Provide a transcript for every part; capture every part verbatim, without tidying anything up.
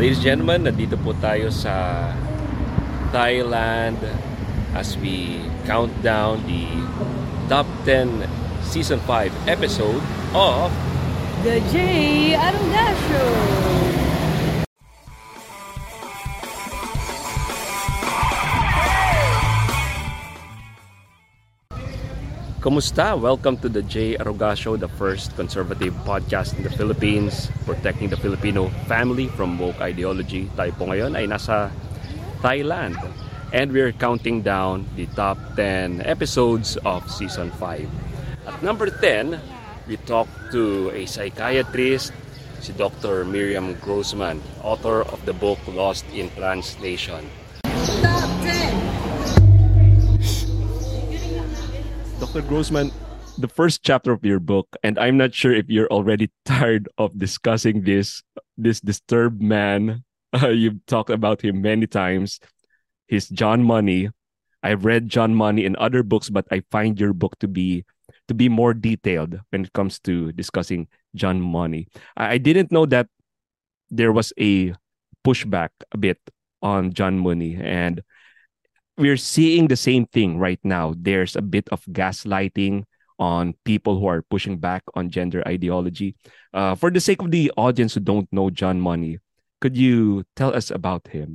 Ladies and gentlemen, nandito po tayo sa Thailand as we count down the top ten season five episode of The J. Arunga Show. Kumusta? Welcome to the J. Aruga Show, the first conservative podcast in the Philippines, protecting the Filipino family from woke ideology. Tayo po ngayon ay nasa Thailand, and we're counting down the top ten episodes of season five. At number ten, we talk to a psychiatrist, si Doctor Miriam Grossman, author of the book Lost in Translation. Top ten. Doctor Grossman, the first chapter of your book, and I'm not sure if you're already tired of discussing this this disturbed man. Uh, you've talked about him many times. He's John Money. I've read John Money in other books, but I find your book to be to be more detailed when it comes to discussing John Money. I, I didn't know that there was a pushback a bit on John Money, and we're seeing the same thing right now. There's a bit of gaslighting on people who are pushing back on gender ideology. Uh, for the sake of the audience who don't know John Money, could you tell us about him?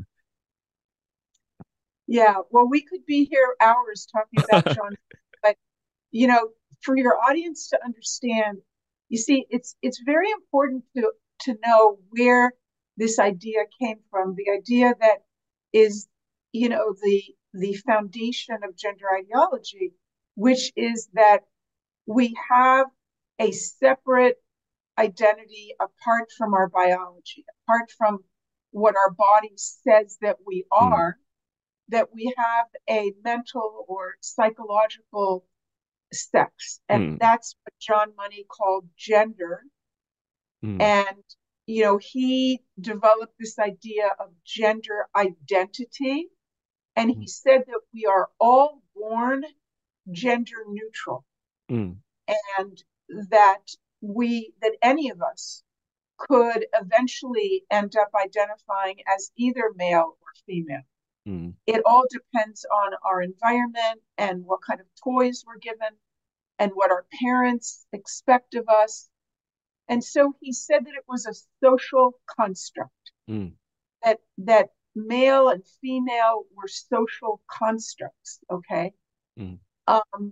Yeah, well, we could be here hours talking about John, but you know, for your audience to understand, you see, it's it's very important to to know where this idea came from. The idea that is, you know, the the foundation of gender ideology, which is that we have a separate identity apart from our biology, apart from what our body says that we are, mm. that we have a mental or psychological sex. And mm. that's what John Money called gender. Mm. And, you know, he developed this idea of gender identity. And he said that we are all born gender neutral, mm. and that we, that any of us could eventually end up identifying as either male or female. Mm. It all depends on our environment and what kind of toys we're given and what our parents expect of us. And so he said that it was a social construct, mm. that, that male and female were social constructs, okay? Mm. Um,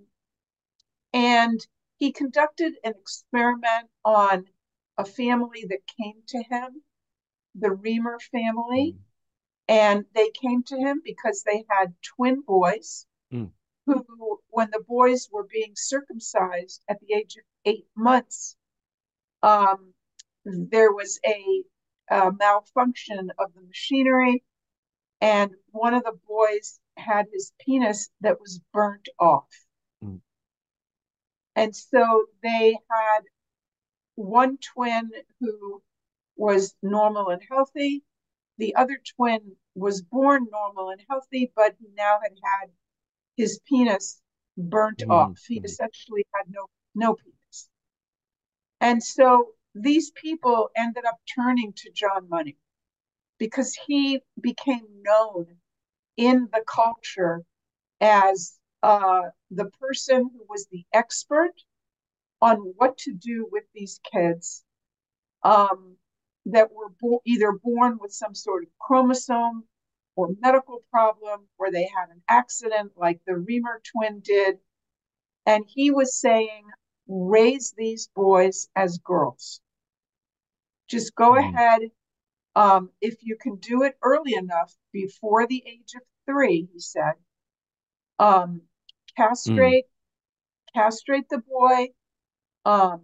and he conducted an experiment on a family that came to him, the Reamer family, mm. and they came to him because they had twin boys mm. who, when the boys were being circumcised at the age of eight months, um, there was a, a malfunction of the machinery, and one of the boys had his penis that was burnt off. Mm. And so they had one twin who was normal and healthy. The other twin was born normal and healthy, but he now had had his penis burnt mm. off. He essentially had no, no penis. And so these people ended up turning to John Money, because he became known in the culture as uh, the person who was the expert on what to do with these kids um, that were bo- either born with some sort of chromosome or medical problem, or they had an accident like the Reamer twin did. And he was saying, raise these boys as girls. Just go mm. ahead. Um, if you can do it early enough, before the age of three, he said, um, castrate, mm. castrate the boy, um,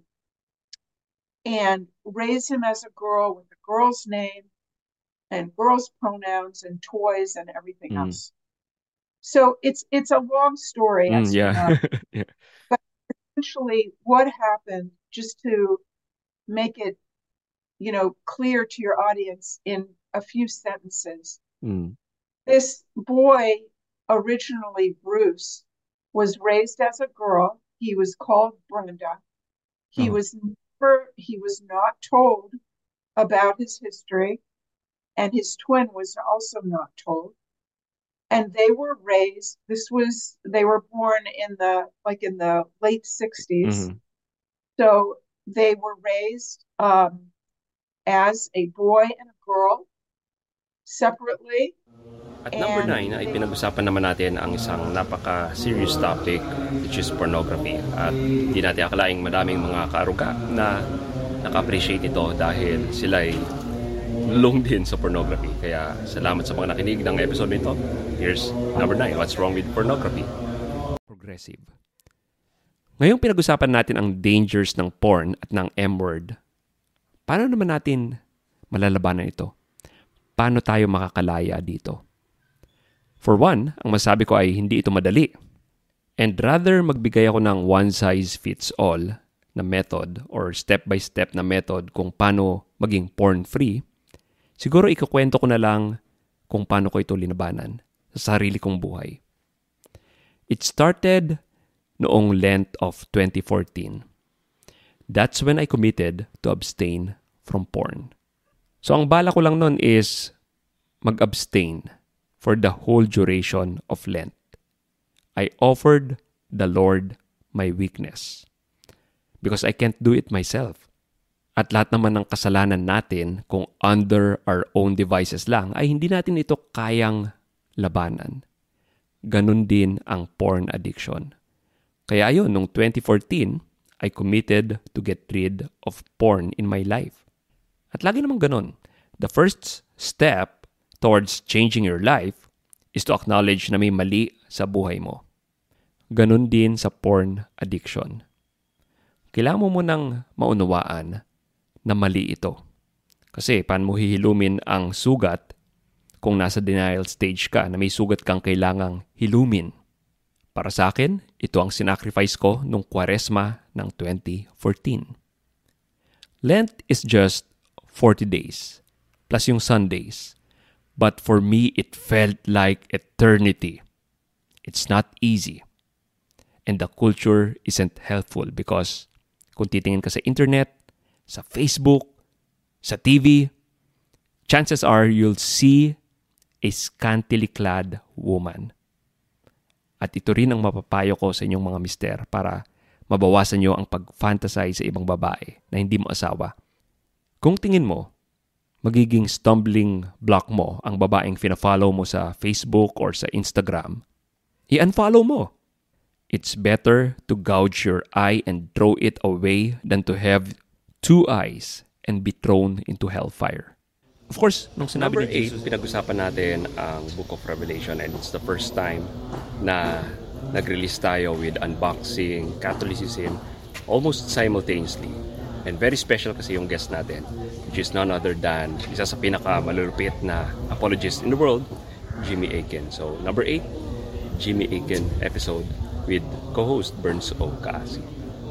and raise him as a girl with a girl's name and girl's pronouns and toys and everything mm. else. So it's it's a long story, mm, as yeah. you know. yeah. But essentially, what happened, just to make it, you know, clear to your audience in a few sentences. Mm. This boy, originally Bruce, was raised as a girl. He was called Brenda. He oh. was never, he was not told about his history. and his twin was also not told. And they were raised, this was, they were born in the, like in the late sixties. Mhm. So they were raised um, as a boy and a girl separately. At number And nine ay they, pinag-usapan naman natin ang isang napaka-serious topic, which is pornography. At di natin akalaing madaming mga kaaruga na naka-appreciate ito dahil sila ay lulong din sa pornography. Kaya salamat sa mga nakinig ng episode nito. Here's number nine. What's wrong with pornography? Progressive. Ngayong pinag-usapan natin ang dangers ng porn at ng M-word, paano naman natin malalabanan ito? Paano tayo makakalaya dito? For one, ang masabi ko ay hindi ito madali. And rather magbigay ako ng one-size-fits-all na method or step-by-step na method kung paano maging porn-free, siguro ikukwento ko na lang kung paano ko ito linabanan sa sarili kong buhay. It started noong Lent of twenty fourteen. That's when I committed to abstain from porn. So ang bala ko lang nun is mag-abstain for the whole duration of Lent. I offered the Lord my weakness because I can't do it myself. At lahat naman ng kasalanan natin kung under our own devices lang ay hindi natin ito kayang labanan. Ganun din ang porn addiction. Kaya ayun, noong twenty fourteen, I committed to get rid of porn in my life. At lagi naman ganun. The first step towards changing your life is to acknowledge na may mali sa buhay mo. Ganun din sa porn addiction. Kailangan mo munang maunawaan na mali ito. Kasi paano mo hihilumin ang sugat kung nasa denial stage ka na may sugat kang kailangang hilumin? Para sa akin, ito ang sinacrifice ko nung Kwaresma ng twenty fourteen. Lent is just forty days, plus yung Sundays. But for me, it felt like eternity. It's not easy. And the culture isn't helpful because kung titingin ka sa internet, sa Facebook, sa T V, chances are you'll see a scantily clad woman. At ito rin ang mapapayo ko sa inyong mga mister para mabawasan nyo ang pag-fantasize sa ibang babae na hindi mo asawa. Kung tingin mo, magiging stumbling block mo ang babaeng fina-follow mo sa Facebook or sa Instagram, i-unfollow mo. It's better to gouge your eye and throw it away than to have two eyes and be thrown into hellfire. Of course, nung sinabi ni Jesus, pinag-usapan natin ang Book of Revelation and it's the first time na nag-release tayo with unboxing, Catholicism, almost simultaneously. And very special kasi yung guest natin, which is none other than isa sa pinaka-malulupit na apologist in the world, Jimmy Akin. So, number eight, Jimmy Akin episode with co-host Burns O. Kaasi.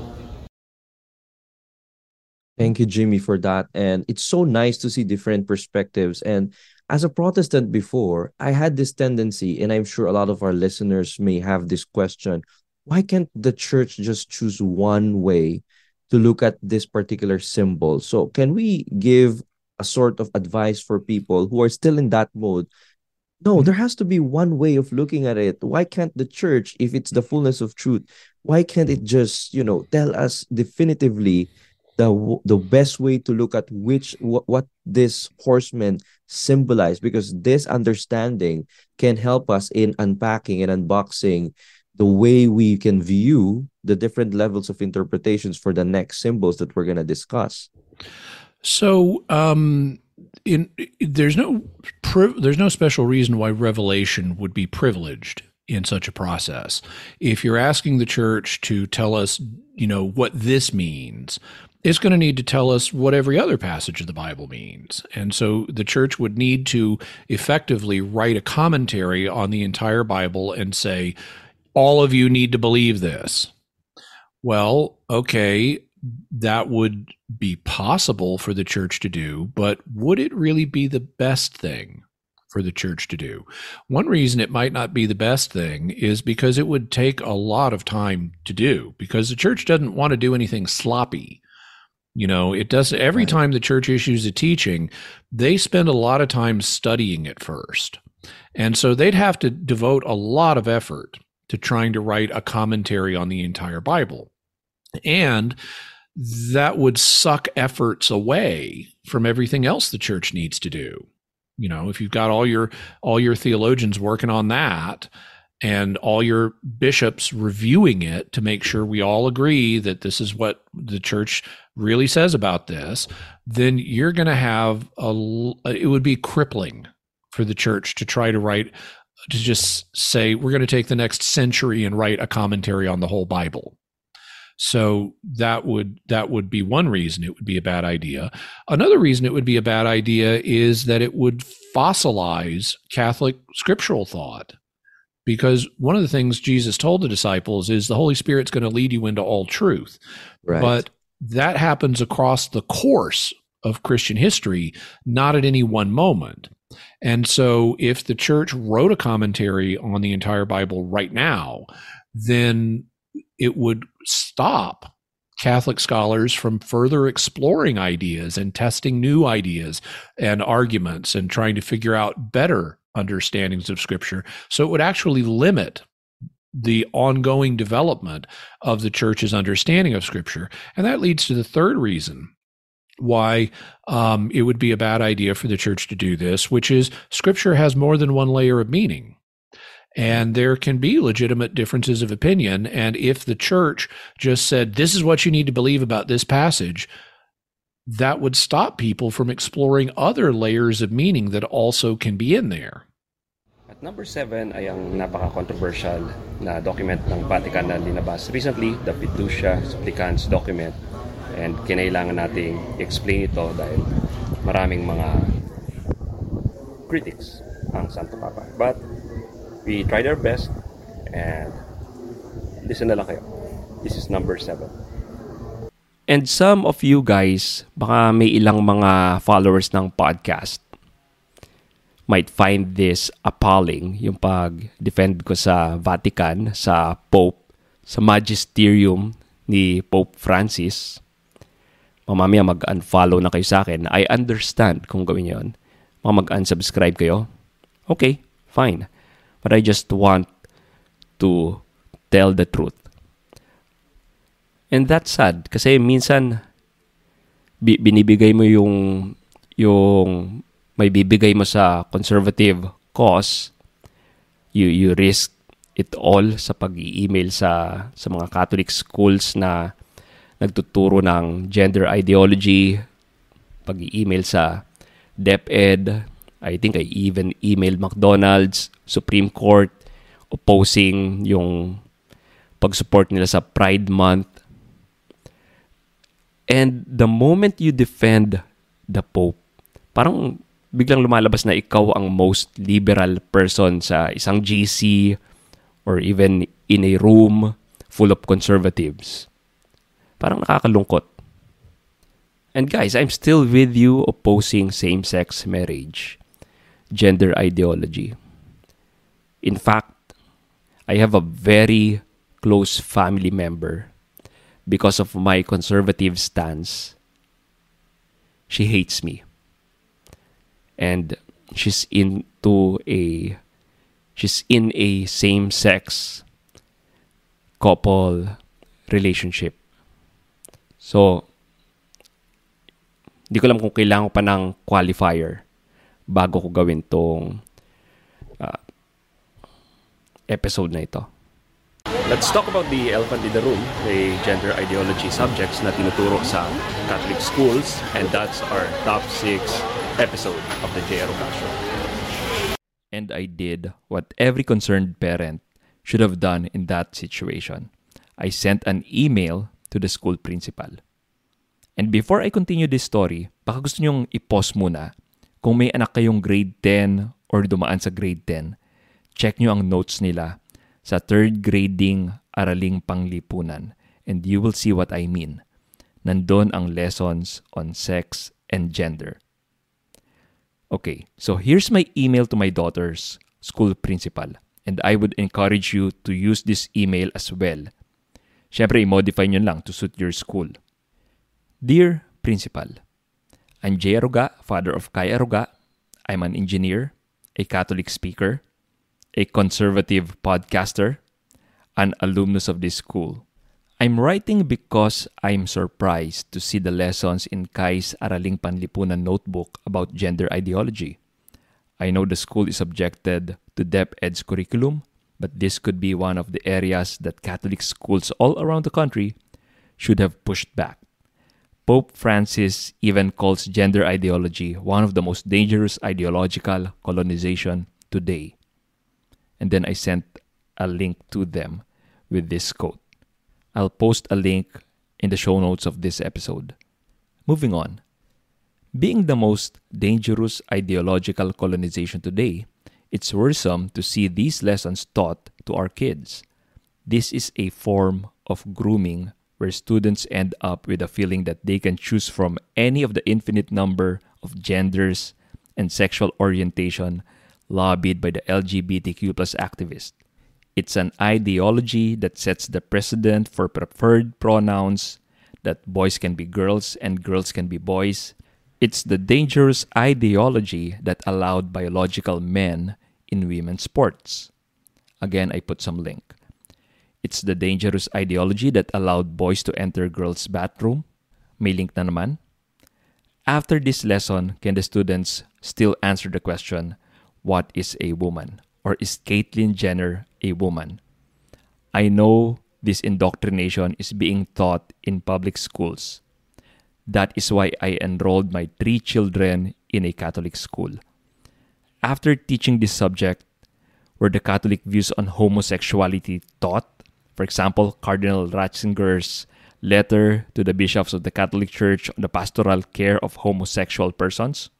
Thank you, Jimmy, for that. And it's so nice to see different perspectives. And as a Protestant before, I had this tendency, and I'm sure a lot of our listeners may have this question, why can't the church just choose one way to look at this particular symbol? So can we give a sort of advice for people who are still in that mode? No, there has to be one way of looking at it. Why can't the church, if it's the fullness of truth, why can't it just, you know, tell us definitively the the best way to look at which what, what this horseman symbolize? Because this understanding can help us in unpacking and unboxing the way we can view the different levels of interpretations for the next symbols that we're going to discuss. So, um, in there's no there's no special reason why Revelation would be privileged in such a process. If you're asking the church to tell us, you know, what this means, it's going to need to tell us what every other passage of the Bible means. And so the church would need to effectively write a commentary on the entire Bible and say, all of you need to believe this. Well, okay, that would be possible for the church to do, but would it really be the best thing for the church to do? One reason it might not be the best thing is because it would take a lot of time to do, because the church doesn't want to do anything sloppy. You know, it does every Right. time the church issues a teaching, they spend a lot of time studying it first. And so they'd have to devote a lot of effort to trying to write a commentary on the entire Bible. And that would suck efforts away from everything else the church needs to do. You know, if you've got all your all your theologians working on that and all your bishops reviewing it to make sure we all agree that this is what the church really says about this, then you're going to have a, it would be crippling for the church to try to write, to just say, we're going to take the next century and write a commentary on the whole Bible. So that would that would be one reason it would be a bad idea. Another reason it would be a bad idea is that it would fossilize Catholic scriptural thought. Because one of the things Jesus told the disciples is the Holy Spirit's going to lead you into all truth. Right. But that happens across the course of Christian history, not at any one moment. And so if the church wrote a commentary on the entire Bible right now, then it would stop Catholic scholars from further exploring ideas and testing new ideas and arguments and trying to figure out better understandings of Scripture. So it would actually limit the ongoing development of the church's understanding of Scripture. And that leads to the third reason why um, it would be a bad idea for the church to do this, which is Scripture has more than one layer of meaning. And there can be legitimate differences of opinion. And if the church just said, this is what you need to believe about this passage, that would stop people from exploring other layers of meaning that also can be in there. At number seven ay ang napaka-controversial na document ng Vatican na linabas recently, the Fiducia Supplicans document. And kinailangan nating explain ito dahil maraming mga critics ang Santo Papa. But we tried our best and listen na lang kayo. This is number seven. And some of you guys, baka may ilang mga followers ng podcast, might find this appalling, yung pag-defend ko sa Vatican, sa Pope, sa magisterium ni Pope Francis. Mamamaya mag-unfollow na kayo sa akin. I understand kung gawin yon. Mga mag-unsubscribe kayo. Okay, fine. But I just want to tell the truth. And that's sad kasi minsan bi- binibigay mo yung yung may bibigay mo sa conservative cause, you you risk it all sa pag-i-email sa sa mga Catholic schools na nagtuturo ng gender ideology, pag-i-email sa DepEd. I think I even emailed McDonald's, Supreme Court, opposing yung pag-support nila sa Pride Month. And the moment you defend the Pope, parang biglang lumalabas na ikaw ang most liberal person sa isang G C or even in a room full of conservatives. Parang nakakalungkot. And guys, I'm still with you opposing same-sex marriage, gender ideology. In fact, I have a very close family member. Because of my conservative stance, she hates me. And she's into a she's in a same-sex couple relationship. So, di ko alam kung kailangan ko pa ng qualifier bago ko gawin tong uh, episode na ito. Let's talk about the elephant in the room, the gender ideology subjects na tinuturo sa Catholic schools, and that's our top six episode of the J. Aruga Show. And I did what every concerned parent should have done in that situation. I sent an email to the school principal. And before I continue this story, baka gusto nyong i-pause muna. Kung may anak kayong grade ten or dumaan sa grade ten, check nyo ang notes nila sa third grading Araling Panglipunan, and you will see what I mean. Nandun ang lessons on sex and gender. Okay, so here's my email to my daughter's school principal, and I would encourage you to use this email as well. Siyempre, i-modify nyo lang to suit your school. Dear Principal, I'm Jay Aruga, father of Kai Aruga. I'm an engineer, a Catholic speaker, a conservative podcaster, an alumnus of this school. I'm writing because I'm surprised to see the lessons in Kai's Araling Panlipunan notebook about gender ideology. I know the school is subjected to DepEd's curriculum, but this could be one of the areas that Catholic schools all around the country should have pushed back. Pope Francis even calls gender ideology one of the most dangerous ideological colonization today. And then I sent a link to them with this quote. I'll post a link in the show notes of this episode. Moving on. Being the most dangerous ideological colonization today, it's worrisome to see these lessons taught to our kids. This is a form of grooming where students end up with a feeling that they can choose from any of the infinite number of genders and sexual orientation lobbied by the L G B T Q plus activists. It's an ideology that sets the precedent for preferred pronouns, that boys can be girls and girls can be boys. It's the dangerous ideology that allowed biological men in women's sports. Again, I put some link. It's the dangerous ideology that allowed boys to enter girls' bathroom. May link na naman. After this lesson, can the students still answer the question, what is a woman? Or is Caitlyn Jenner a woman? I know this indoctrination is being taught in public schools. That is why I enrolled my three children in a Catholic school. After teaching this subject, were the Catholic views on homosexuality taught? For example, Cardinal Ratzinger's letter to the bishops of the Catholic Church on the pastoral care of homosexual persons?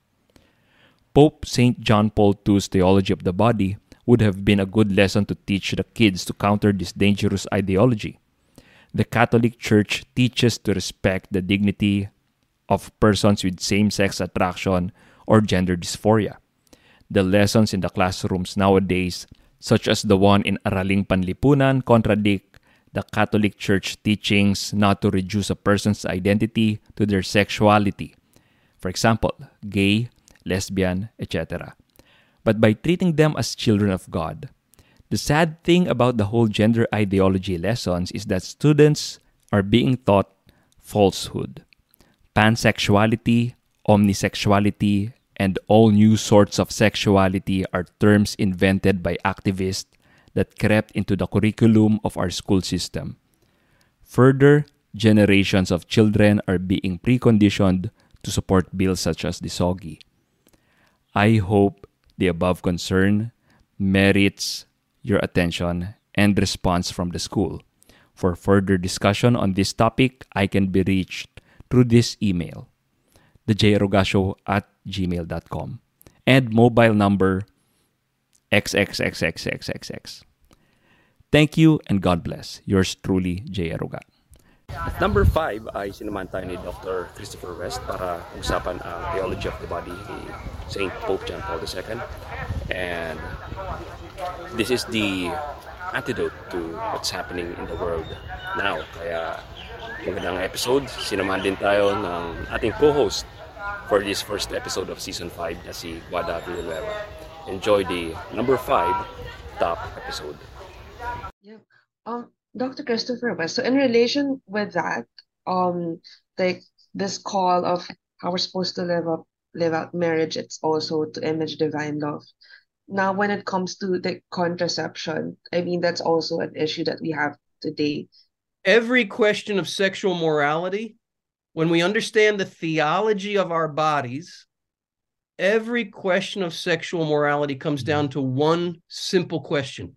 Pope Saint John Paul the Second's theology of the body would have been a good lesson to teach the kids to counter this dangerous ideology. The Catholic Church teaches to respect the dignity of persons with same-sex attraction or gender dysphoria. The lessons in the classrooms nowadays, such as the one in Araling Panlipunan, contradict the Catholic Church teachings not to reduce a person's identity to their sexuality. For example, gay, lesbian, et cetera. But by treating them as children of God. The sad thing about the whole gender ideology lessons is that students are being taught falsehood. Pansexuality, omnisexuality, and all new sorts of sexuality are terms invented by activists that crept into the curriculum of our school system. Further, generations of children are being preconditioned to support bills such as the S O G I. I hope the above concern merits your attention and response from the school. For further discussion on this topic, I can be reached through this email, the j aruga show at gmail dot com, and mobile number X X X X X X X. Thank you and God bless. Yours truly, Jay Aruga. At number five ay sinuman tayo ni Doctor Christopher West para usapan ang theology of the body ni Saint Pope John Paul the Second. And this is the antidote to what's happening in the world now. Kaya magandang episode. Sinuman din tayo ng ating co-host for this first episode of Season five na si Wada Villanueva. Enjoy the number five top episode. Yeah. Um, Doctor Christopher West. So in relation with that, um, like this call of how we're supposed to live up, live out marriage, it's also to image divine love. Now, when it comes to the contraception, I mean that's also an issue that we have today. Every question of sexual morality, when we understand the theology of our bodies, every question of sexual morality comes down to one simple question.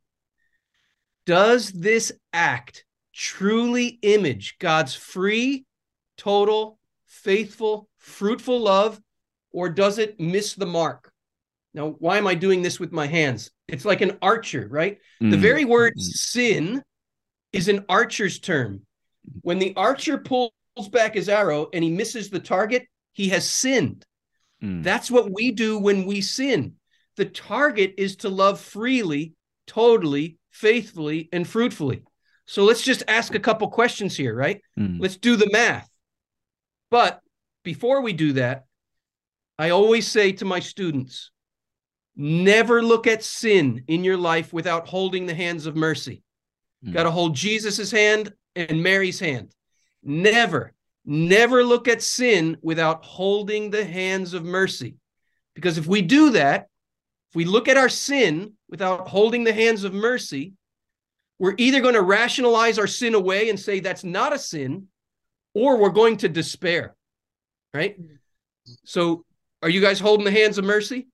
Does this act truly image God's free, total, faithful, fruitful love, or does it miss the mark? Now, why am I doing this with my hands? It's like an archer, right? Mm. The very word mm. sin is an archer's term. When the archer pulls back his arrow and he misses the target, he has sinned. Mm. That's what we do when we sin. The target is to love freely, totally, faithfully, and fruitfully. So let's just ask a couple questions here, right? Mm. Let's do the math. But before we do that, I always say to my students, never look at sin in your life without holding the hands of mercy. Mm. Got to hold Jesus's hand and Mary's hand. Never, never look at sin without holding the hands of mercy. Because if we do that, if we look at our sin without holding the hands of mercy, we're either going to rationalize our sin away and say that's not a sin, or we're going to despair, right? So are you guys holding the hands of mercy?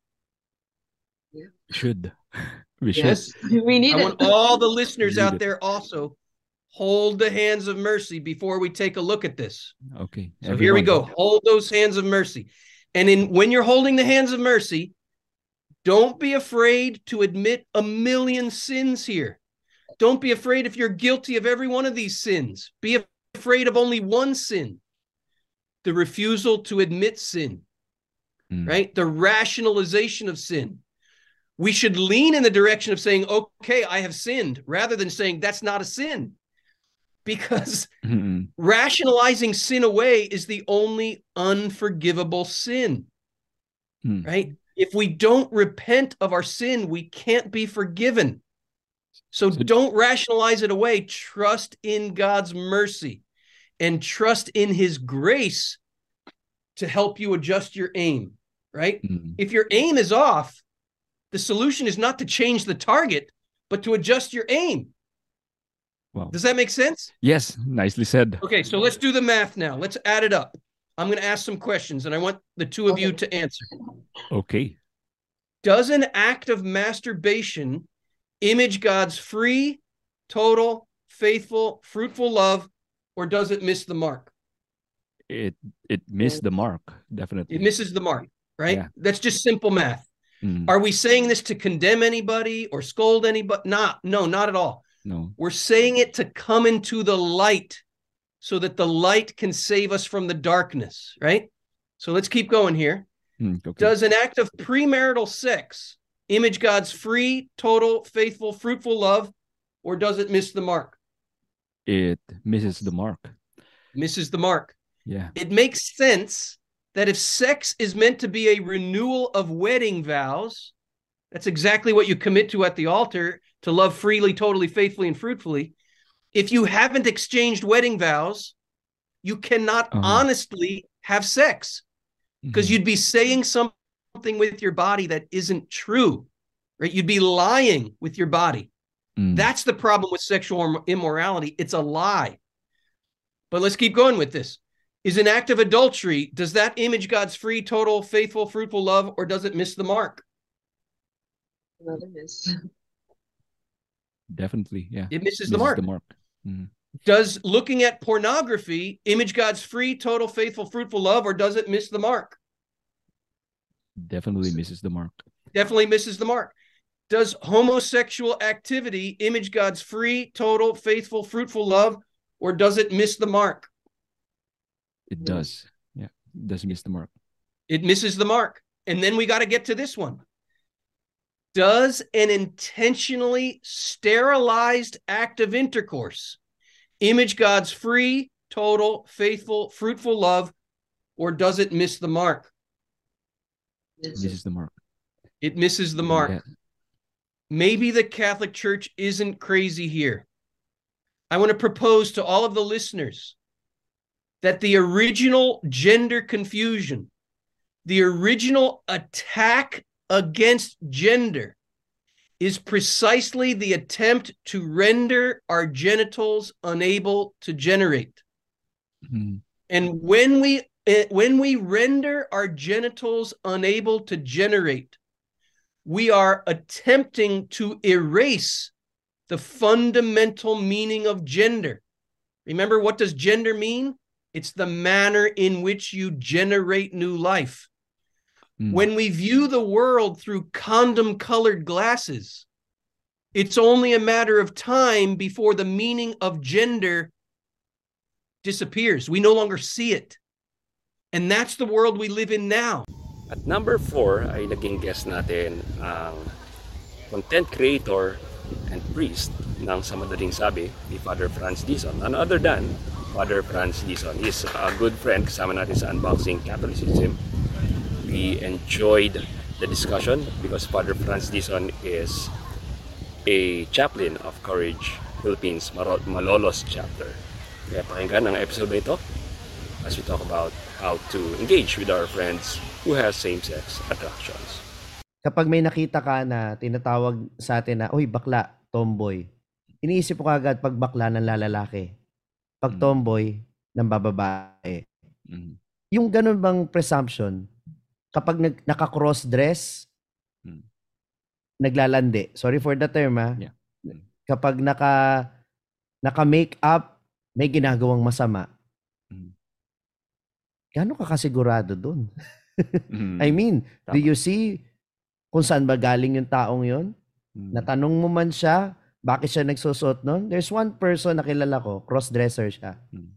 Yeah. Should. We should. Yes, we need I it. want all the listeners out it. there also hold the hands of mercy before we take a look at this. Okay. So Everyone. Here we go. Hold those hands of mercy. And in when you're holding the hands of mercy, don't be afraid to admit a million sins here. Don't be afraid if you're guilty of every one of these sins. Be afraid of only one sin, the refusal to admit sin, mm. right? The rationalization of sin. We should lean in the direction of saying, okay, I have sinned, rather than saying that's not a sin. Because mm-hmm. rationalizing sin away is the only unforgivable sin, mm. right? If we don't repent of our sin, we can't be forgiven. So, so don't rationalize it away. Trust in God's mercy and trust in his grace to help you adjust your aim, right? Mm. If your aim is off, the solution is not to change the target, but to adjust your aim. Wow. Does that make sense? Yes, nicely said. Okay, so let's do the math now. Let's add it up. I'm going to ask some questions, and I want the two of you to answer. Okay. Does an act of masturbation image God's free, total, faithful, fruitful love, or does it miss the mark? It it missed the mark, definitely. It misses the mark, right? Yeah. That's just simple math. Mm. Are we saying this to condemn anybody or scold anybody? Not, no, not at all. No. We're saying it to come into the light so that the light can save us from the darkness, right? So let's keep going here. Mm, okay. Does an act of premarital sex image God's free, total, faithful, fruitful love, or does it miss the mark? It misses the mark. Misses the mark. Yeah. It makes sense that if sex is meant to be a renewal of wedding vows, that's exactly what you commit to at the altar, to love freely, totally, faithfully, and fruitfully. If you haven't exchanged wedding vows, you cannot uh-huh. honestly have sex, because mm-hmm. you'd be saying something with your body that isn't true, right? You'd be lying with your body. Mm. That's the problem with sexual immorality. It's a lie. But let's keep going with this. Is an act of adultery, does that image God's free, total, faithful, fruitful love, or does it miss the mark? Another miss. Definitely, yeah. It misses, misses the mark. The mark. Mm-hmm. Does looking at pornography image God's free, total, faithful, fruitful love, or does it miss the mark? Definitely misses the mark. Definitely misses the mark. Does homosexual activity image God's free, total, faithful, fruitful love, or does it miss the mark? It does. Yeah, it does miss the mark. It misses the mark. And then we got to get to this one. Does an intentionally sterilized act of intercourse image God's free, total, faithful, fruitful love, or does it miss the mark? It misses the mark. It misses the mark. Yeah. Maybe the Catholic Church isn't crazy here. I want to propose to all of the listeners that the original gender confusion, the original attack against gender, is precisely the attempt to render our genitals unable to generate. Mm-hmm. And when we when we render our genitals unable to generate, we are attempting to erase the fundamental meaning of gender. Remember, what does gender mean? It's the manner in which you generate new life. Mm. When we view the world through condom-colored glasses, it's only a matter of time before the meaning of gender disappears. We no longer see it. And that's the world we live in now. At number four ay naging guest natin ang content creator and priest ng sa madaling sabi ni Father Franz Dizon. None other than Father Franz Dizon. He's a good friend, kasama natin sa Unboxing Catholicism. We enjoyed the discussion because Father Franz Dizon is a chaplain of Courage Philippines Malolos chapter. Kaya pakinggan ang episode na ito as we talk about how to engage with our friends who have same-sex attractions. Kapag may nakita ka na tinatawag sa atin na, uy, bakla, tomboy, iniisip ko agad pag bakla ng lalaki, pag tomboy ng bababae. Mm. Yung ganun bang presumption, kapag nag, naka-cross-dress, mm. naglalandi. Sorry for the term, ha? Yeah. Mm. Kapag naka, naka-make-up, may ginagawang masama. Mm. Gano'n ka kasigurado dun? mm. I mean, Tama. do you see kung saan ba galing yung taong yon? Mm. Natanong mo man siya, bakit siya nagsusot nun? There's one person na kilala ko, cross-dresser siya. Mm.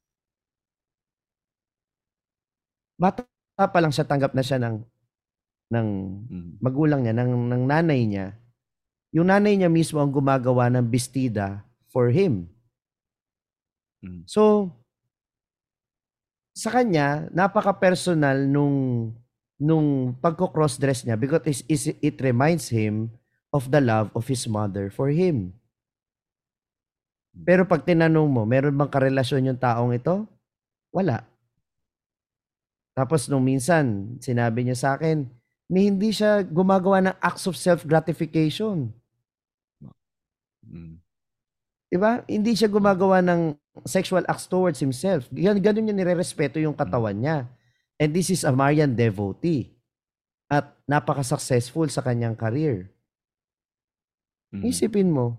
Bata pa lang siya, tanggap na siya ng, ng Mm. magulang niya, ng, ng nanay niya. Yung nanay niya mismo ang gumagawa ng bestida for him. Mm. So, sa kanya, napaka-personal nung nung pagko-cross-dress niya because it, it, it reminds him of the love of his mother for him. Pero pag tinanong mo, meron bang karelasyon yung taong ito? Wala. Tapos nung minsan, sinabi niya sa akin, ni hindi siya gumagawa ng acts of self-gratification. Mm. Diba? Hindi siya gumagawa ng sexual acts towards himself. Gan ganun niya nire-respeto yung katawan niya. And this is a Marian devotee. At napaka-successful sa kanyang career. Mm. Isipin mo,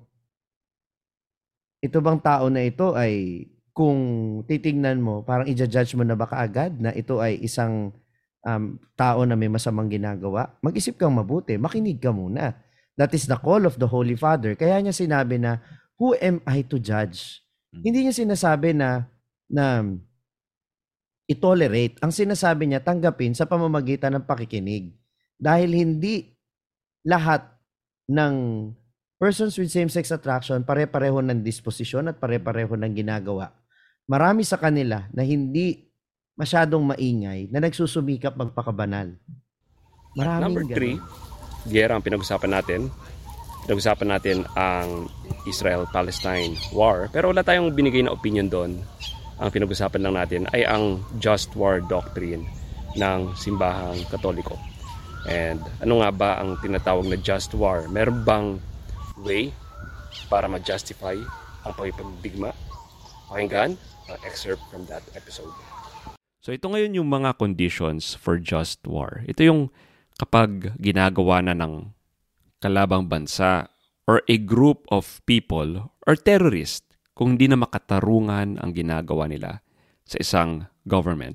ito bang tao na ito ay, kung titingnan mo, parang i-judge mo na ba kaagad na ito ay isang um, tao na may masamang ginagawa? Mag-isip kang mabuti, makinig ka muna. That is the call of the Holy Father. Kaya niya sinabi na, who am I to judge? Mm. Hindi niya sinasabi na, na i-tolerate. Ang sinasabi niya, tanggapin sa pamamagitan ng pakikinig. Dahil hindi lahat ng persons with same-sex attraction pare-pareho ng disposisyon at pare-pareho ng ginagawa. Marami sa kanila na hindi masyadong maingay na nagsusumikap magpakabanal. Maraming Number three, giyera ang pinag-usapan natin. Pinag-usapan natin ang Israel-Palestine war. Pero wala tayong binigay na opinion doon. Ang pinag-usapan lang natin ay ang just war doctrine ng simbahang Katoliko. And ano nga ba ang tinatawag na just war? Meron bang way para ma-justify ang pagpapagdigma? Pakinggan ang excerpt from that episode. So ito ngayon yung mga conditions for just war. Ito yung kapag ginagawa na ng kalabang bansa or a group of people or terrorist kung hindi na makatarungan ang ginagawa nila sa isang government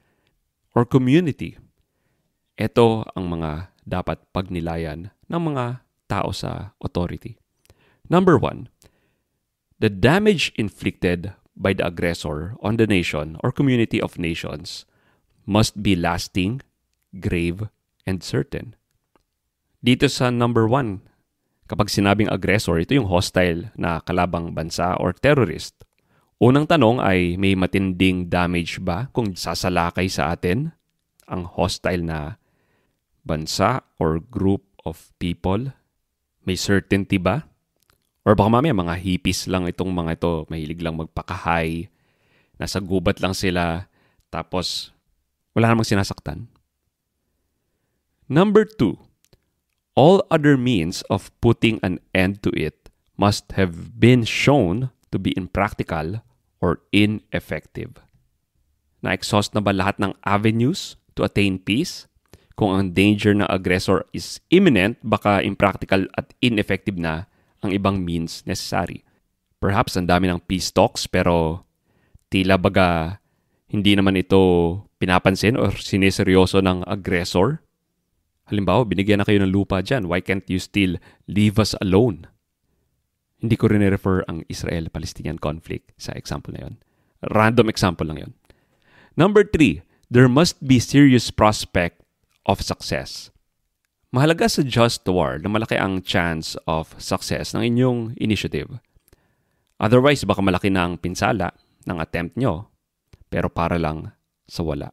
or community. Ito ang mga dapat pagnilayan ng mga tao sa authority. Number one, the damage inflicted by the aggressor on the nation or community of nations must be lasting, grave, and certain. Dito sa number one, kapag sinabing aggressor, ito yung hostile na kalabang bansa or terrorist. Unang tanong ay may matinding damage ba kung sasalakay sa atin ang hostile na bansa or group of people? May certainty ba? Or baka mamaya mga hippies lang itong mga ito, mahilig lang magpakahay, nasa gubat lang sila, tapos wala namang sinasaktan. Number two, all other means of putting an end to it must have been shown to be impractical or ineffective. Na-exhaust na ba lahat ng avenues to attain peace? Kung ang danger ng aggressor is imminent, baka impractical at ineffective na ang ibang means necessary. Perhaps ang dami ng peace talks pero tila baga hindi naman ito pinapansin or sineseryoso ng aggressor. Halimbawa, binigyan na kayo ng lupa dyan. Why can't you still leave us alone? Hindi ko rin refer ang Israel-Palestinian conflict sa example na yon. Random example lang yon. Number three, there must be serious prospect of success. Mahalaga sa Just War na malaki ang chance of success ng inyong initiative. Otherwise, baka malaki na ang pinsala ng attempt nyo, pero para lang sa wala.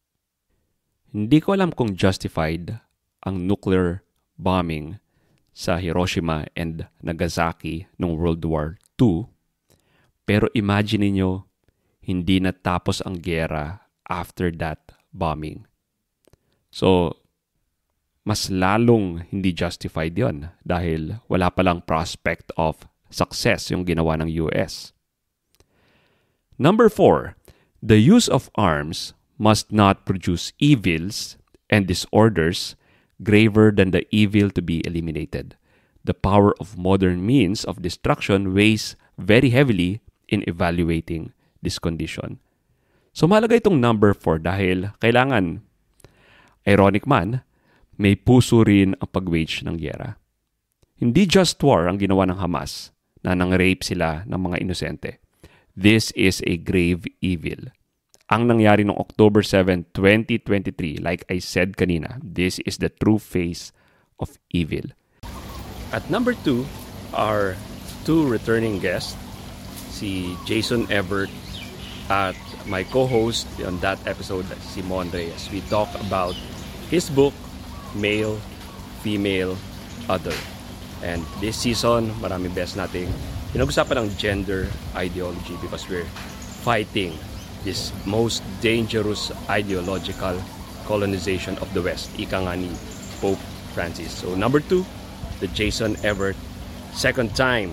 Hindi ko alam kung justified ang nuclear bombing sa Hiroshima and Nagasaki noong World War Two, pero imagine niyo hindi natapos ang giyera after that bombing. So, mas lalong hindi justified yon dahil wala palang prospect of success yung ginawa ng U S. Number four, the use of arms must not produce evils and disorders graver than the evil to be eliminated. The power of modern means of destruction weighs very heavily in evaluating this condition. So mahalaga itong number four dahil kailangan, ironic man, may puso rin ang pag-wage ng giyera. Hindi just war ang ginawa ng Hamas na nang-rape sila ng mga inosente. This is a grave evil. Ang nangyari noong October seventh, twenty twenty-three, like I said kanina, this is the true face of evil. At number two, our two returning guests, si Jason Evert at my co-host on that episode, si Mon Reyes. We talk about his book, Male, Female, Other. And this season, marami best nating pinag-usapan ng gender ideology because we're fighting this most dangerous ideological colonization of the West. Ika nga ni Pope Francis. So number two, the Jason Evert, second time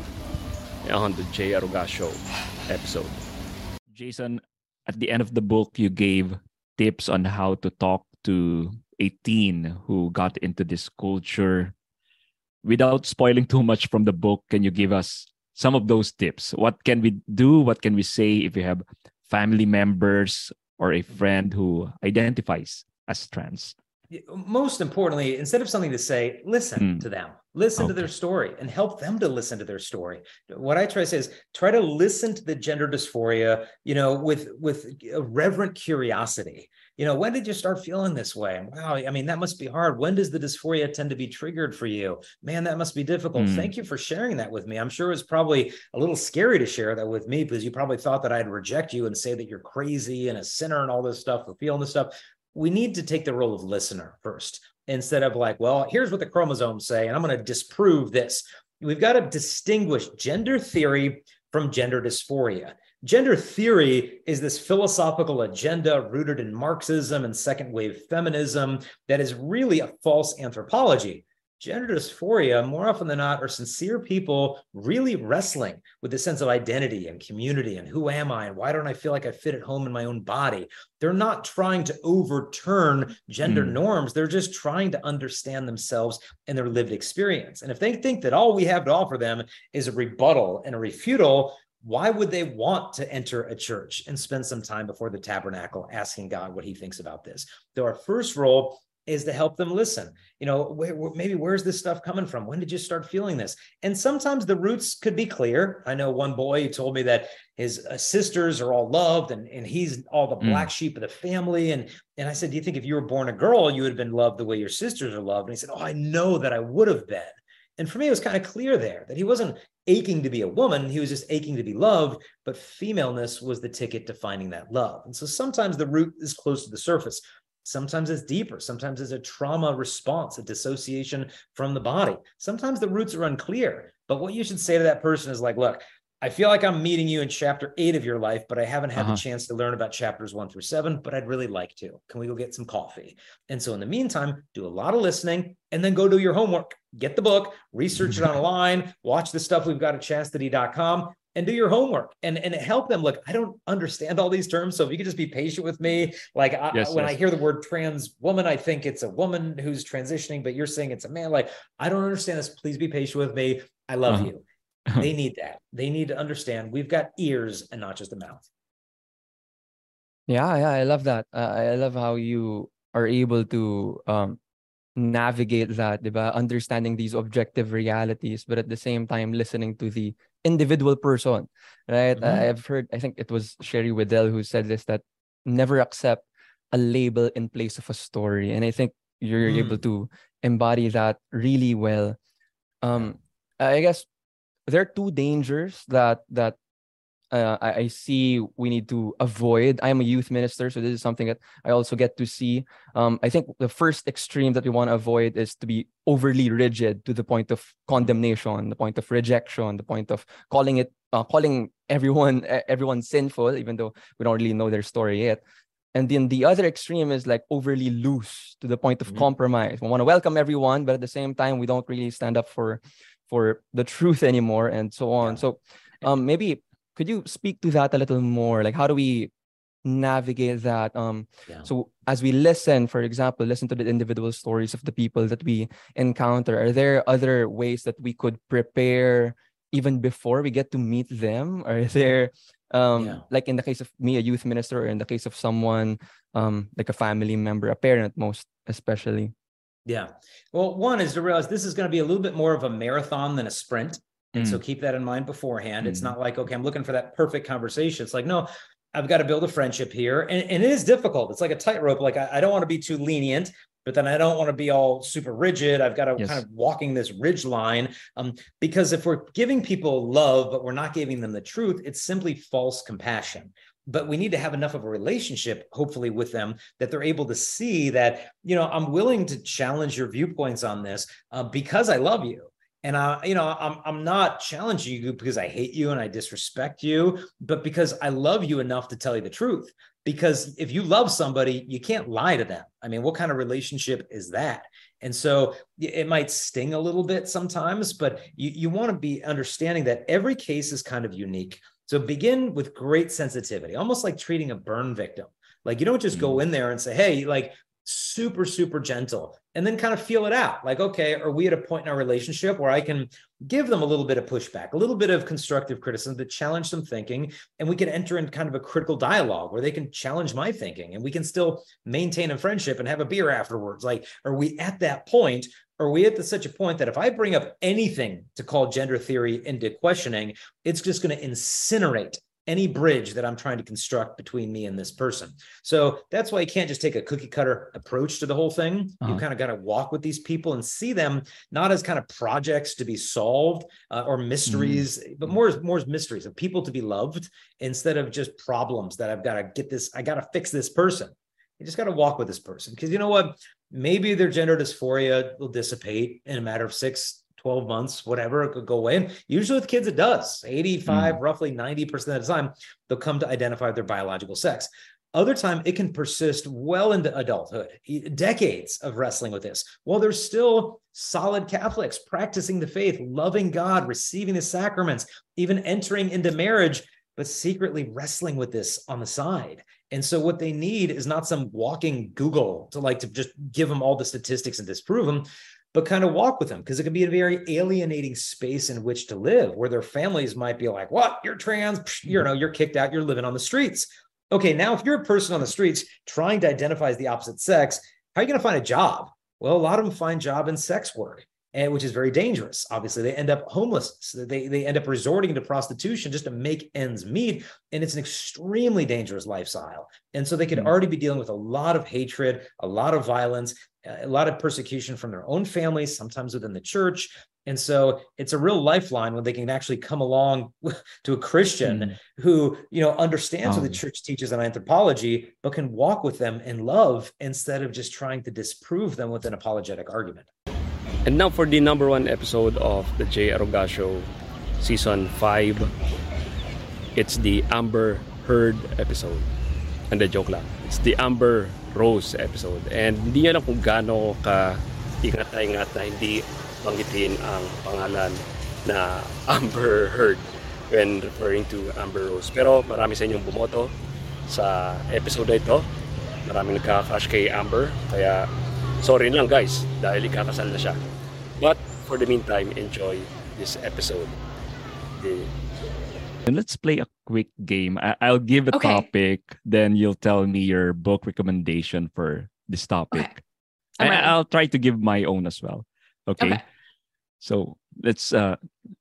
on the Jay Aruga Show episode. Jason, at the end of the book, you gave tips on how to talk to a teen who got into this culture. Without spoiling too much from the book, can you give us some of those tips? What can we do? What can we say if we have family members or a friend who identifies as trans? Most importantly, instead of something to say, listen Mm. to them, listen to Okay. their story and help them to listen to their story. What I try to say is try to listen to the gender dysphoria, you know, with, with a reverent curiosity. You know, when did you start feeling this way? Wow, I mean, that must be hard. When does the dysphoria tend to be triggered for you? Man, that must be difficult. Mm. Thank you for sharing that with me. I'm sure it's probably a little scary to share that with me because you probably thought that I'd reject you and say that you're crazy and a sinner and all this stuff for feeling this stuff. We need to take the role of listener first, instead of like, well, here's what the chromosomes say, and I'm going to disprove this. We've got to distinguish gender theory from gender dysphoria. Gender theory is this philosophical agenda rooted in Marxism and second wave feminism that is really a false anthropology. Gender dysphoria, more often than not, are sincere people really wrestling with the sense of identity and community and who am I and why don't I feel like I fit at home in my own body. They're not trying to overturn gender Mm. norms. They're just trying to understand themselves and their lived experience. And if they think that all we have to offer them is a rebuttal and a refutal, why would they want to enter a church and spend some time before the tabernacle asking God what he thinks about this? So our first role is to help them listen. You know, where, where, maybe where's this stuff coming from? When did you start feeling this? And sometimes the roots could be clear. I know one boy who told me that his uh, sisters are all loved and, and he's all the black Mm. sheep of the family. And, and I said, do you think if you were born a girl, you would have been loved the way your sisters are loved? And he said, oh, I know that I would have been. And for me, it was kind of clear there that he wasn't aching to be a woman. He was just aching to be loved, but femaleness was the ticket to finding that love. And so sometimes the root is close to the surface. Sometimes it's deeper. Sometimes it's a trauma response, a dissociation from the body. Sometimes the roots are unclear. But what you should say to that person is like, look, I feel like I'm meeting you in chapter eight of your life, but I haven't had Uh-huh. the chance to learn about chapters one through seven, but I'd really like to. Can we go get some coffee? And so in the meantime, do a lot of listening and then go do your homework. Get the book, research it online, watch the stuff we've got at chastity dot com. And do your homework and, and help them. Look, I don't understand all these terms. So if you could just be patient with me, like I, Yes, when yes. I hear the word trans woman, I think it's a woman who's transitioning, but you're saying it's a man. Like, I don't understand this. Please be patient with me. I love Uh-huh. you. They need that. They need to understand we've got ears and not just a mouth. Yeah, yeah, I love that. Uh, I love how you are able to um navigate that, diba? Understanding these objective realities, but at the same time listening to the individual person, right? Mhm. I- I've heard, I think it was Sherry Weddell who said this, that never accept a label in place of a story. And I think you're able Mm. to embody that really well. Um, I guess there are two dangers that that uh, I, I see we need to avoid. I'm a youth minister, so this is something that I also get to see. Um, I think the first extreme that we want to avoid is to be overly rigid to the point of condemnation, the point of rejection, the point of calling it, uh, calling everyone everyone sinful, even though we don't really know their story yet. And then the other extreme is like overly loose to the point of mm-hmm. compromise. We want to welcome everyone, but at the same time, we don't really stand up for for the truth anymore, and so on. Yeah. So um, maybe could you speak to that a little more? Like, how do we navigate that? Um, yeah. So as we listen, for example, listen to the individual stories of the people that we encounter, are there other ways that we could prepare even before we get to meet them? Are there, um, yeah. like in the case of me, a youth minister, or in the case of someone um, like a family member, a parent most especially? Yeah. Well, one is to realize this is going to be a little bit more of a marathon than a sprint. And mm. so keep that in mind beforehand. Mm. It's not like, okay, I'm looking for that perfect conversation. It's like, no, I've got to build a friendship here. And, and it is difficult. It's like a tightrope. Like, I, I don't want to be too lenient, but then I don't want to be all super rigid. I've got to yes. kind of walking this ridge line. Um, because if we're giving people love, but we're not giving them the truth, it's simply false compassion. But we need to have enough of a relationship, hopefully, with them that they're able to see that, you know, I'm willing to challenge your viewpoints on this uh, because I love you. And, uh, you know, I'm, I'm not challenging you because I hate you and I disrespect you, but because I love you enough to tell you the truth. Because if you love somebody, you can't lie to them. I mean, what kind of relationship is that? And so it might sting a little bit sometimes, but you, you want to be understanding that every case is kind of unique. So begin with great sensitivity, almost like treating a burn victim. Like, you don't just mm-hmm. go in there and say, hey, like, super, super gentle, and then kind of feel it out. Like, okay, are we at a point in our relationship where I can give them a little bit of pushback, a little bit of constructive criticism to challenge some thinking, and we can enter in kind of a critical dialogue where they can challenge my thinking, and we can still maintain a friendship and have a beer afterwards. Like, are we at that point? Are we at the, such a point that if I bring up anything to call gender theory into questioning, it's just going to incinerate any bridge that I'm trying to construct between me and this person? So that's why you can't just take a cookie cutter approach to the whole thing. Uh-huh. You kind of got to walk with these people and see them not as kind of projects to be solved uh, or mysteries, mm-hmm. but more as, more as mysteries of people to be loved instead of just problems that I've got to get this, I got to fix this person. You just got to walk with this person, because you know what? Maybe their gender dysphoria will dissipate in a matter of six, twelve months, whatever, it could go away. And usually with kids, it does. eighty-five, mm. roughly ninety percent of the time, they'll come to identify their biological sex. Other time, it can persist well into adulthood, decades of wrestling with this. While there's still solid Catholics practicing the faith, loving God, receiving the sacraments, even entering into marriage, but secretly wrestling with this on the side. And so what they need is not some walking Google to like to just give them all the statistics and disprove them, but kind of walk with them, because it can be a very alienating space in which to live, where their families might be like, what, you're trans, Psh, you know, you're kicked out, you're living on the streets. Okay, now if you're a person on the streets trying to identify as the opposite sex, how are you going to find a job? Well, a lot of them find job in sex work, and which is very dangerous. Obviously, they end up homeless. They, they end up resorting to prostitution just to make ends meet. And it's an extremely dangerous lifestyle. And so they could mm-hmm. already be dealing with a lot of hatred, a lot of violence, a lot of persecution from their own families, sometimes within the church. And so it's a real lifeline when they can actually come along to a Christian mm-hmm. who, you know, understands um, what the church teaches on anthropology, but can walk with them in love instead of just trying to disprove them with an apologetic argument. And now for the number one episode of the Jay Aruga Show, Season five. It's the Amber Heard episode. And the joke lang. It's the Amber Rose episode. And hindi nyo lang kung gaano ka ingat na ingat na hindi banggitin ang pangalan na Amber Heard when referring to Amber Rose. Pero marami sa inyong bumoto sa episode na ito. Maraming nagkaka-crush kay Amber. Kaya sorry lang guys, dahil ikakasal na siya. But for the meantime, enjoy this episode. The... And let's play a quick game. I- I'll give a okay. topic, then you'll tell me your book recommendation for this topic. Okay. I- I'll try to give my own as well. Okay. okay. So let's uh,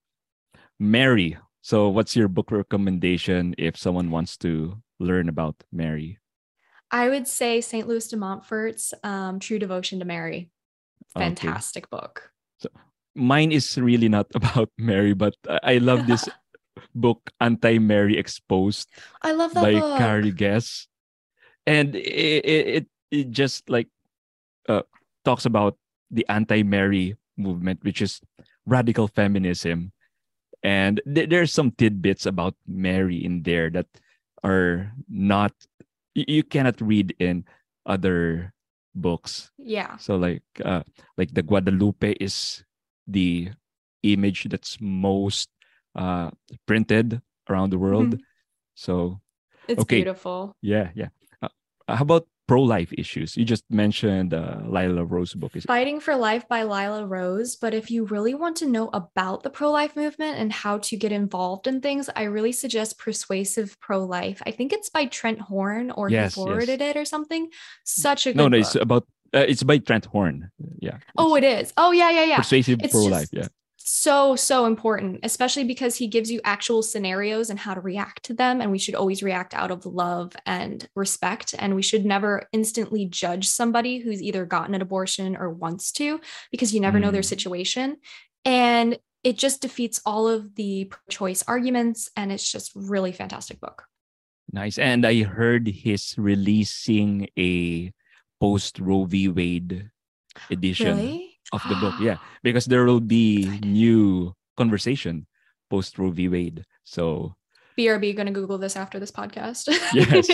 Mary. So what's your book recommendation if someone wants to learn about Mary? I would say Saint Louis de Montfort's um, True Devotion to Mary. fantastic okay. book. So mine is really not about Mary, but I love this book, Anti-Mary Exposed. I love that by book. Carrie Guess. And it, it, it just like uh, talks about the anti-Mary movement, which is radical feminism. And th- there's some tidbits about Mary in there that are not, you, you cannot read in other books. Yeah. So like, uh, like the Guadalupe is the image that's most uh, printed around the world. Mm-hmm. So, it's okay. beautiful. Yeah, yeah. Uh, how about pro-life issues? You just mentioned uh, Lila Rose book. Is Fighting for Life by Lila Rose. But if you really want to know about the pro-life movement and how to get involved in things, I really suggest Persuasive Pro-Life. I think it's by Trent Horn, or yes, he forwarded yes. it or something. Such a good no, no, book. it's about uh, it's by Trent Horn. Yeah. Oh, it is. Oh, yeah, yeah, yeah. Persuasive it's Pro-Life. just, Yeah. So, so important, especially because he gives you actual scenarios and how to react to them. And we should always react out of love and respect. And we should never instantly judge somebody who's either gotten an abortion or wants to, because you never mm. know their situation. And it just defeats all of the pro-choice arguments. And it's just really fantastic book. Nice. And I heard he's releasing a post Roe v. Wade edition. Really? Of the book, yeah, because there will be new conversation post Roe v. Wade. So, B R B going to Google this after this podcast. Yes.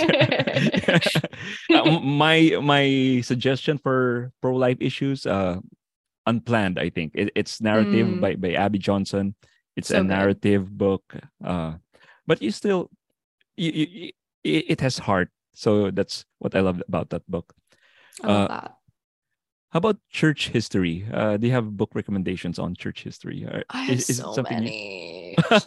uh, my my suggestion for pro-life issues, uh, Unplanned. I think it, it's narrative mm. by by Abby Johnson. It's so a narrative good. book, uh, but you still, you, you, it has heart. So that's what I love about that book. I love uh, that. How about church history? Uh, do you have book recommendations on church history? I have is, is so many. You...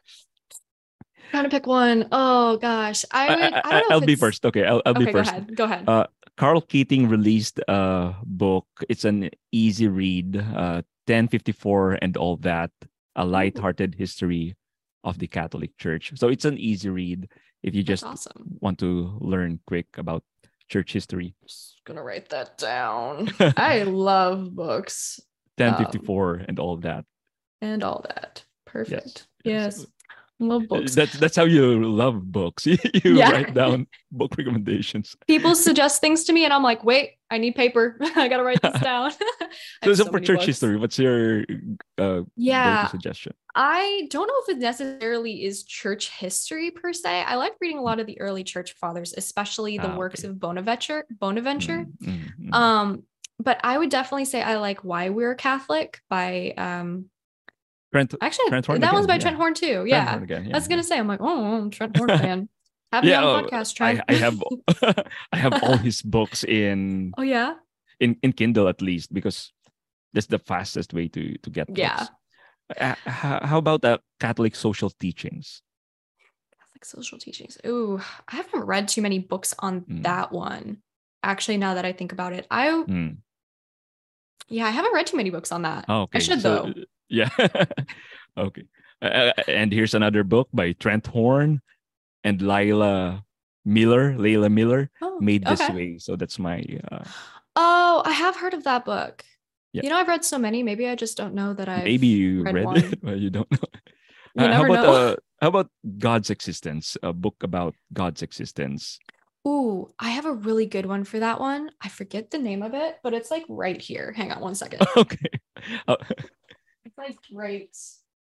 Trying to pick one. Oh gosh, I would. I, I, I don't know. I'll if be it's... first. Okay, I'll, I'll okay, be first. Go ahead. Go ahead. Uh, Carl Keating released a book. It's an easy read. Uh, ten fifty-four and all that. A light-hearted history of the Catholic Church. So it's an easy read if you just awesome. want to learn quick about church history. Just gonna write that down. I love books. ten fifty-four um, and all that. And all that. Perfect. Yes. Yes. Love books. That's that's how you love books. you yeah. write down book recommendations. People suggest things to me and I'm like, wait, I need paper. I gotta write this down. so, so for church books. history, what's your uh yeah suggestion? I don't know if it necessarily is church history per se. I like reading a lot of the early church fathers, especially the ah, works okay. of Bonaventure. Bonaventure. Mm, mm, mm. Um, but I would definitely say I like Why We're Catholic by um Trent, Actually, Trent Horn that again, one's by yeah. Trent Horn too. Yeah. Horn again, yeah. I was gonna say, I'm like, oh, I'm a Trent Horn fan. Have yeah, me on oh, the podcast, Trent. I, I have, I have all his books in. Oh yeah. In in Kindle at least, because that's the fastest way to to get books. Yeah. Uh, how, how about the Catholic social teachings? Catholic social teachings. Ooh, I haven't read too many books on mm. that one. Actually, now that I think about it, I. Mm. Yeah, I haven't read too many books on that. Oh, okay. I should so, though. Yeah. Okay. Uh, and here's another book by Trent Horn and Lila Miller. Layla Miller, oh, Made This okay. Way. So that's my. Uh, oh, I have heard of that book. Yeah. You know, I've read so many. Maybe I just don't know that I. Maybe you read, read one. it, but you don't know. You uh, never how about know. Uh, how about God's existence? A book about God's existence. Ooh, I have a really good one for that one. I forget the name of it, but it's like right here. Hang on one second. Okay. Uh, it's like right.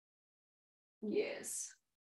Yes.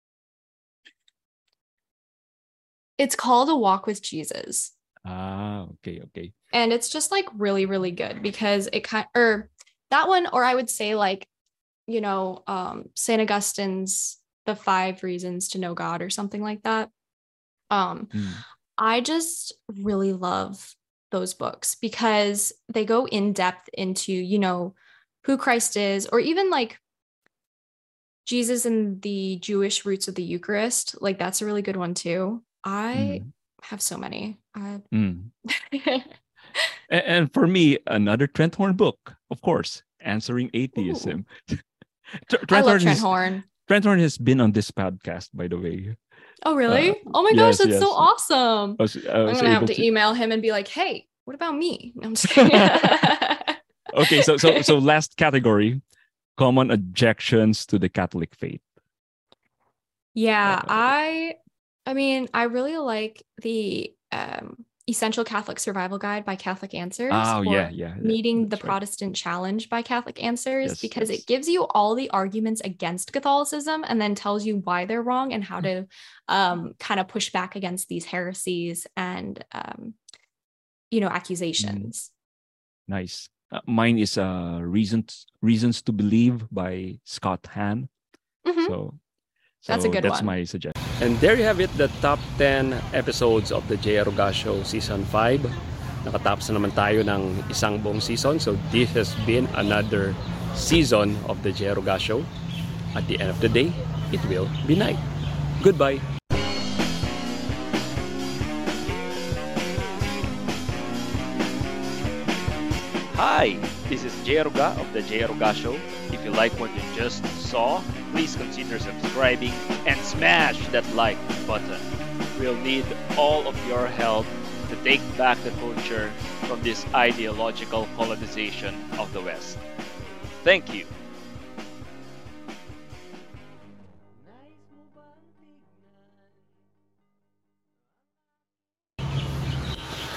It's called A Walk with Jesus. Ah, okay, okay. And it's just like really, really good because it kind or that one, or I would say like, you know, um, Saint Augustine's The Five Reasons to Know God or something like that. Um, mm. I just really love those books because they go in depth into, you know, who Christ is, or even like Jesus and the Jewish roots of the Eucharist. Like that's a really good one too. I mm. have so many. I... Mm. and, and for me, another Trent Horn book, of course, Answering Atheism. Trent I love Horn Trent is, Horn. Trent Horn has been on this podcast, by the way. Oh, really? Uh, oh my yes, gosh, that's yes. so awesome. I was, I was I'm going to have to, to email him and be like, hey, what about me? No, I'm just kidding. Okay, so so so last category, common objections to the Catholic faith. Yeah, I I mean, I really like the um Essential Catholic Survival Guide by Catholic Answers. Oh, or yeah, yeah, yeah, Meeting the that's right. Protestant Challenge by Catholic Answers, Yes, because yes. it gives you all the arguments against Catholicism and then tells you why they're wrong and how to um kind of push back against these heresies and um you know, accusations. Nice. Uh, mine is uh reasons reasons to believe by Scott Hahn. Mhm. So, That's a so good that's one. my suggestion. And there you have it, the top ten episodes of the J. Aruga Show Season five. Nakatapos na naman tayo ng isang buong season. So this has been another season of the J. Aruga Show. At the end of the day, it will be night. Goodbye. Hi, this is J. Aruga of the J. Aruga Show. If you like what you just saw, please consider subscribing and smash that like button. We'll need all of your help to take back the culture from this ideological colonization of the West. Thank you.